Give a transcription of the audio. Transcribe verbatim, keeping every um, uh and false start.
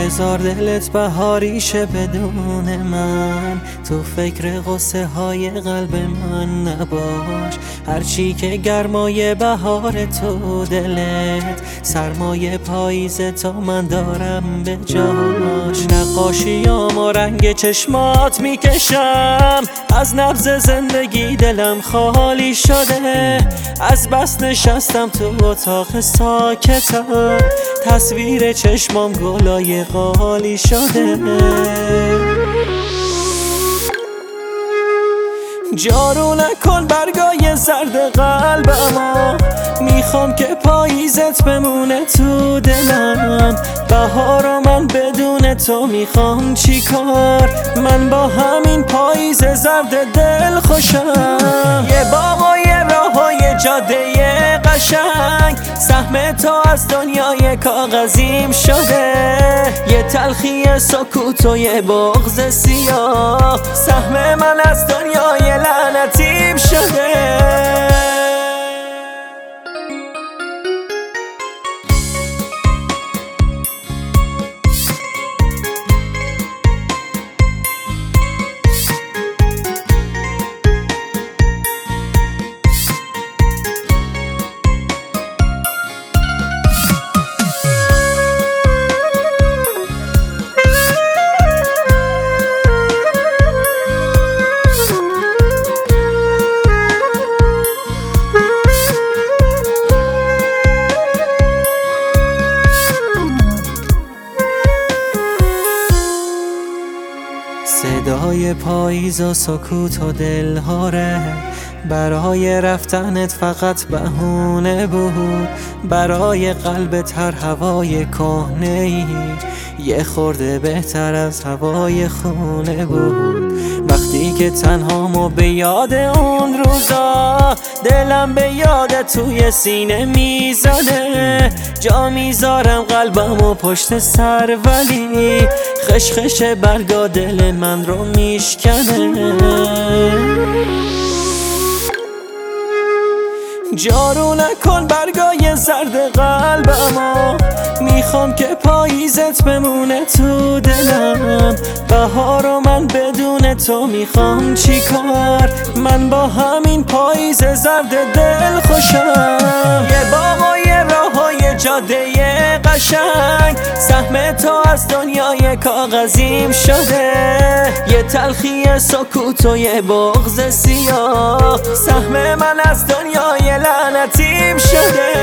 بذار دلت بهاریشه بدون من، تو فکر غصه های قلب من نباش. هرچی که گرمای بهار تو دلت، سرمای پاییز تا من دارم به جاش. نقاشیام و رنگ چشمات میکشم، از نبض زندگی دلم خالی شده. از بس نشستم تو اتاق ساکتم، تصویر چشمام گلای قالی شده. جارو نکن برگای زرد قلبمو، میخوام که پاییزت بمونه تو دلم. بهارو من بدون تو میخوام چی کار، من با همین پاییز زرد دل خوشم. یه باغ و یه راه و یه جاده قشنگ، سهم تو از دنیای کاغذیم شده. یه تلخی سکوت و یه بغض سیاه، سهم من از دنیای لعنتیم شده. صدای پاییز و سکوت و دلهاره، برای رفتنت فقط بهونه بود. برای قلبت هر هوای کهنه‌ای یه خورده بهتر از هوای خونه بود. وقتی که تنهامو به یاد اون روزا، دلم به یاد توی سینه میزنه. جا میذارم قلبمو پشت سر، ولی خشخش برگا دل من رو میشکنه. جارو نکن برگای زرد قلبمو، میخوام که پاییزت بمونه تو دلم. بهارو من بدون تو میخوام چی کار، من با همین پاییز زرد دل خوشم. یه باغ و یه راه و یه جاده قشنگ، سهم تو از دنیای کاغذیم شده. یه تلخی سکوت و یه بغض سیاه، سهم من از دنیای لعنتیم شده.